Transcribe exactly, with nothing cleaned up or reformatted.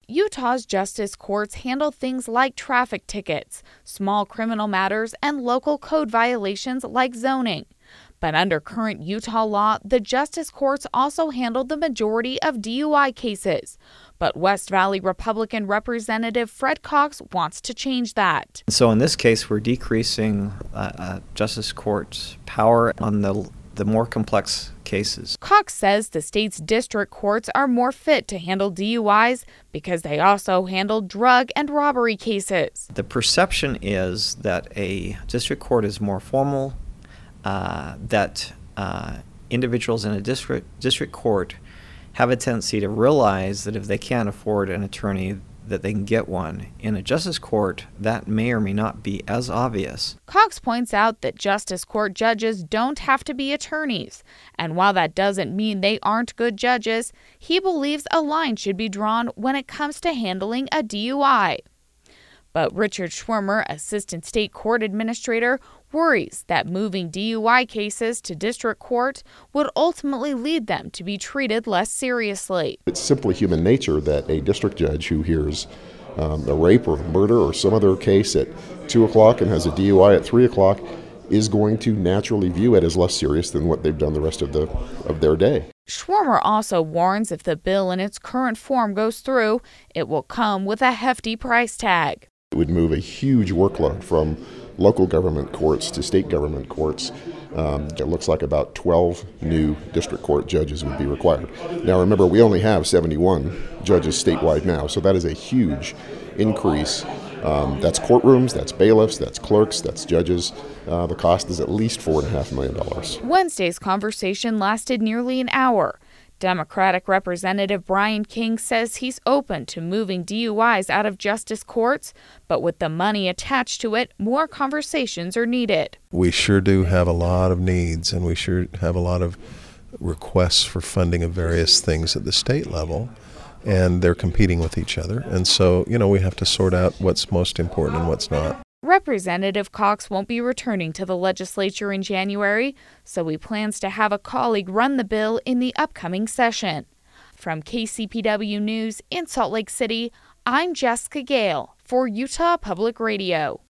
Utah's justice courts handle things like traffic tickets, small criminal matters, and local code violations like zoning. But under current Utah law, the justice courts also handle the majority of D U I cases. But West Valley Republican Representative Fred Cox wants to change that. So in this case, we're decreasing uh, uh, justice court's power on the the more complex cases. Cox says the state's district courts are more fit to handle D U Is because they also handle drug and robbery cases. The perception is that a district court is more formal, uh, that uh, individuals in a district district court have a tendency to realize that if they can't afford an attorney, that they can get one. In a justice court, that may or may not be as obvious. Cox points out that justice court judges don't have to be attorneys, and while that doesn't mean they aren't good judges, he believes a line should be drawn when it comes to handling a D U I. But Richard Schwimmer, assistant state court administrator, worries that moving D U I cases to district court would ultimately lead them to be treated less seriously. It's simply human nature that a district judge who hears um, a rape or murder or some other case at two o'clock and has a D U I at three o'clock is going to naturally view it as less serious than what they've done the rest of the of their day. Schwimmer also warns if the bill in its current form goes through, it will come with a hefty price tag. It would move a huge workload from local government courts to state government courts. Um, it looks like about twelve new district court judges would be required. Now remember, we only have seventy-one judges statewide now, so that is a huge increase. Um, that's courtrooms, that's bailiffs, that's clerks, that's judges. Uh, the cost is at least four point five million dollars. Wednesday's conversation lasted nearly an hour. Democratic Representative Brian King says he's open to moving D U Is out of justice courts, but with the money attached to it, more conversations are needed. We sure do have a lot of needs, and we sure have a lot of requests for funding of various things at the state level, and they're competing with each other. And so, you know, we have to sort out what's most important and what's not. Representative Cox won't be returning to the legislature in January, so he plans to have a colleague run the bill in the upcoming session. From K C P W News in Salt Lake City, I'm Jessica Gale for Utah Public Radio.